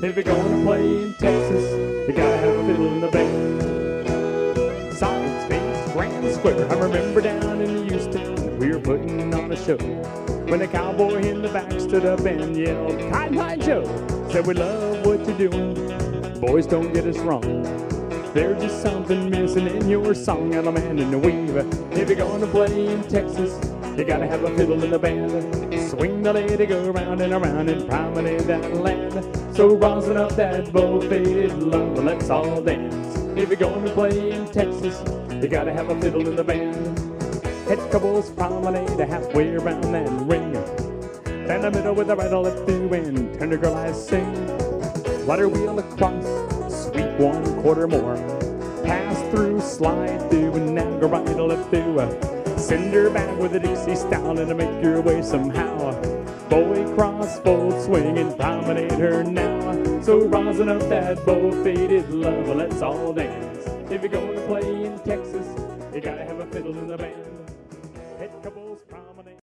If you're gonna play in Texas, you gotta have a fiddle in the band. Solid Space, Grand Square. I remember down in Houston, we were putting on a show. When a cowboy in the back stood up and yelled, "Cotton Eye Joe!" Said, "We love what you're doing. Boys, don't get us wrong. There's just something missing in your song, and a man in the weave. If you're gonna play in Texas, you gotta have a fiddle in the band. Swing the lady, go around and promenade that land. So rosin up that bow-faded love, let's all dance. If you're gonna play in Texas, you gotta have a fiddle in the band. Head couples promenade halfway around that ring. Stand in the middle with the right left through and tender girl eyes sing. Water wheel across, sweep 1/4 more. Pass through, slide through, and now go right left through. Send her back with a Dixie style and make your way somehow. Boy cross, full swing and promenade her now. So rosin up that bow-faded love, let's all dance. If you're gonna play in Texas, you gotta have a fiddle in the band. Head couples